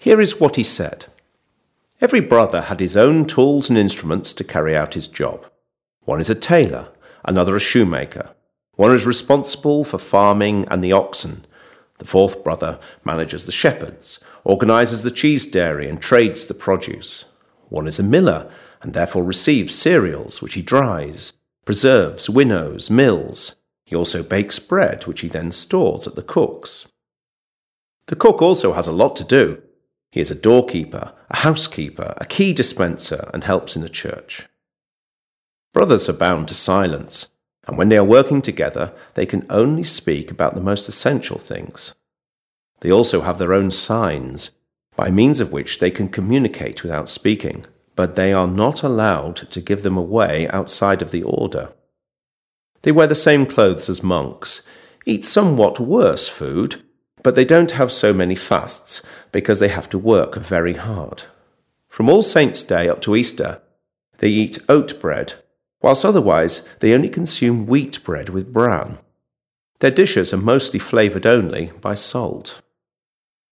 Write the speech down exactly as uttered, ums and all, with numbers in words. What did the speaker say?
Here is what he said. Every brother had his own tools and instruments to carry out his job. One is a tailor, another a shoemaker. One is responsible for farming and the oxen. The fourth brother manages the shepherds, organizes the cheese dairy and trades the produce. One is a miller and therefore receives cereals, which he dries, preserves, winnows, mills. He also bakes bread, which he then stores at the cook's. The cook also has a lot to do. He is a doorkeeper, a housekeeper, a key dispenser, and helps in the church. Brothers are bound to silence, and when they are working together, they can only speak about the most essential things. They also have their own signs, by means of which they can communicate without speaking, but they are not allowed to give them away outside of the order. They wear the same clothes as monks, eat somewhat worse food, but they don't have so many fasts because they have to work very hard. From All Saints' Day up to Easter, they eat oat bread, whilst otherwise they only consume wheat bread with bran. Their dishes are mostly flavoured only by salt.